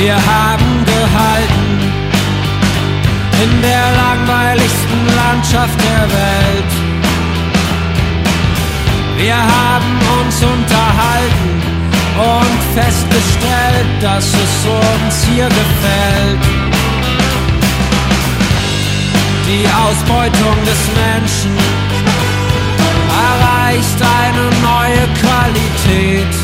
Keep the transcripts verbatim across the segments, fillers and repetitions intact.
Wir haben gehalten in der langweiligsten Landschaft der Welt. Wir haben uns unterhalten und festgestellt, dass es uns hier gefällt. Die Ausbeutung des Menschen erreicht eine neue Qualität.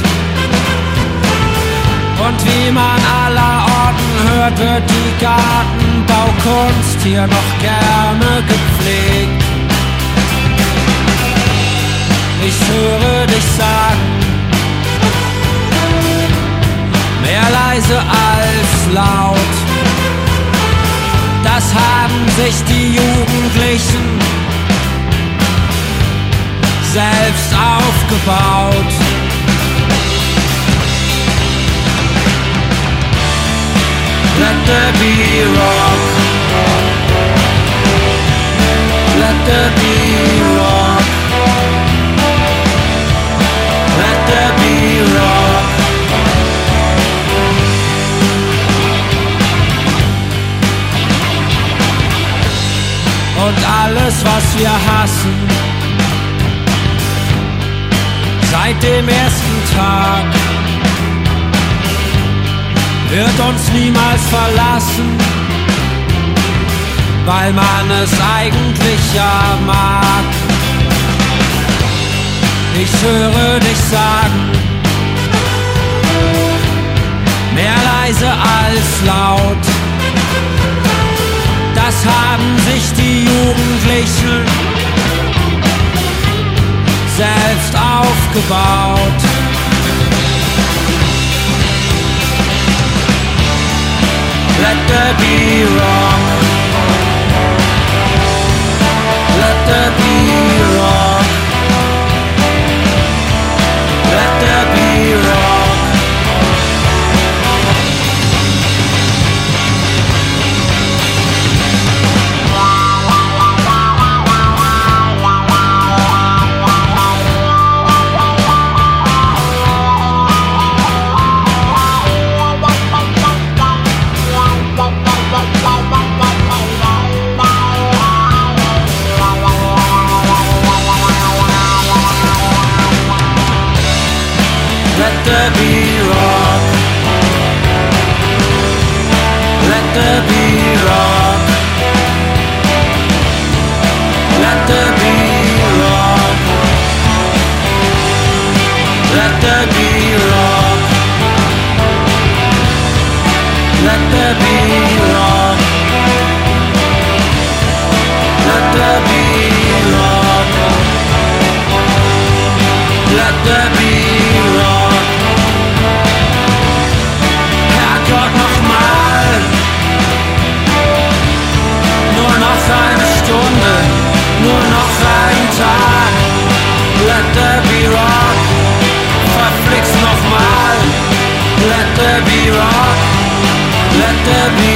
Und wie man allerorten hört, wird die Gartenbaukunst hier noch gerne gepflegt. Ich höre dich sagen, mehr leise als laut. Das haben sich die Jugendlichen selbst aufgebaut. Let there be rock. Let there be rock. Let there be rock. Und alles, was wir hassen, seit dem ersten Tag, wird uns niemals verlassen, weil man es eigentlich ja mag. Ich höre dich sagen, mehr leise als laut. Das haben sich die Jugendlichen selbst aufgebaut. Let there be rock. Let there be rock. Let there be rock. Let there be rock. Let there be rock. Let there be rock. Let there be rock. Let there be rock. Let there be rock. Let there be rock. Herrgott, nochmal. Nur noch eine Stunde, nur noch ein Tag. Let there be rock. Verflixt nochmal. Let there be rock. Let there be